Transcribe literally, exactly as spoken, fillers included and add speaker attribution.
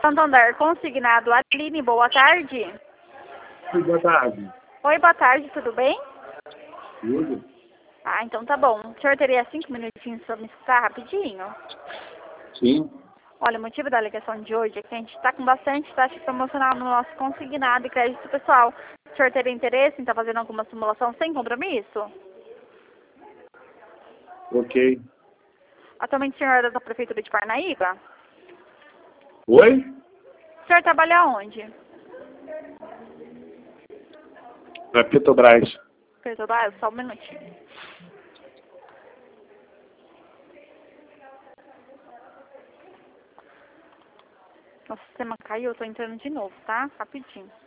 Speaker 1: Santander, consignado. Aline, boa tarde.
Speaker 2: Oi, boa tarde.
Speaker 1: Oi, boa tarde, tudo bem?
Speaker 2: Tudo?
Speaker 1: Ah, então tá bom. O senhor teria cinco minutinhos para me escutar rapidinho?
Speaker 2: Sim.
Speaker 1: Olha, o motivo da ligação de hoje é que a gente está com bastante taxa promocional no nosso consignado e crédito pessoal. O senhor teria interesse em estar fazendo alguma simulação sem compromisso?
Speaker 2: Ok.
Speaker 1: Atualmente o senhor é da Prefeitura de Parnaíba?
Speaker 2: Oi?
Speaker 1: O senhor trabalha onde?
Speaker 2: Na Petrobras.
Speaker 1: Petrobras, só um minutinho. Nosso sistema caiu, eu tô entrando de novo, tá? Rapidinho.